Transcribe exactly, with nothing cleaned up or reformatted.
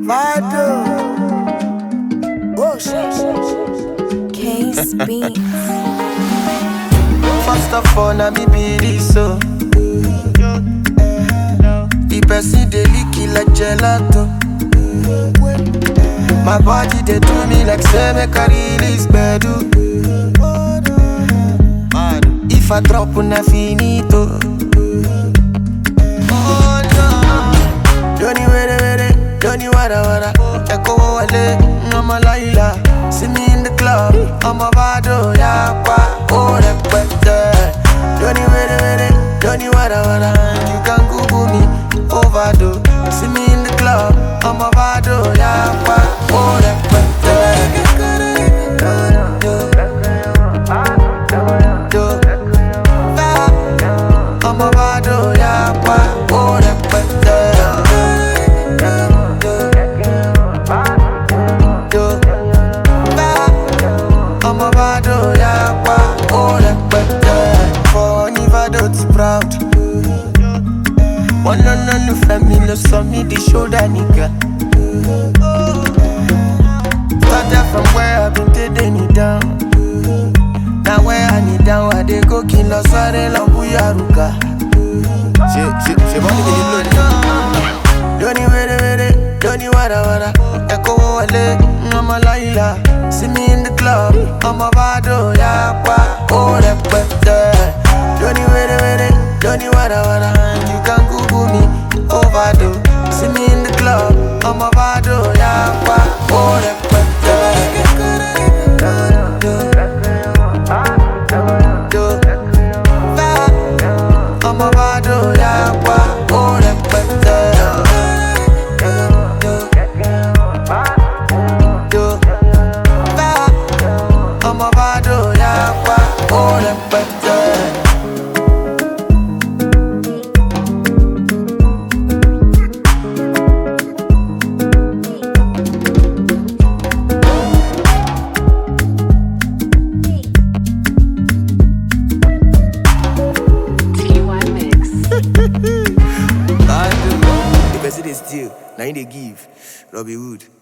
Vado. Oh shit, shit, shit. Case Beats. First of all, na me be this so. The person dey lick it like gelato. My body dey do me like say make I release gbedu. If I drop una finito. Oh no. Don't you wait, wait, don't you wada wada. Echo wale, I'm a Laila. See me in the club, I'm a Vado, yakwa, oh repete. Don't you wait, wait, don't you wada wada. You can Google me, overdose. See me in the club, I'm a Vado, yakwa, oh repete. I'm a Vado, yakwa, oh repete. I'm a Vado, yakwa, oh repete. For Nivado it's proud. One on one family, so me the shoulder nigga. Started from where I've been taking it down. Now where I need down, I dey go kill us, sorry, lambuyaruka. She, she, she want to be the Don't you wait, wait, don't you wada wada. Echo wale, I'm a Laila. See me in the club, I'm a Vado, yakwa, oh repete. Don't you wait, wait, don't you wada wada. You can Google me, overdose. See me in the club, I'm a Vado, yakwa, oh repete. I'm a Vado, yakwa, oh repete. I'm a Vado, yakwa, oh repete. person they steal, now they give. Robbie Wood.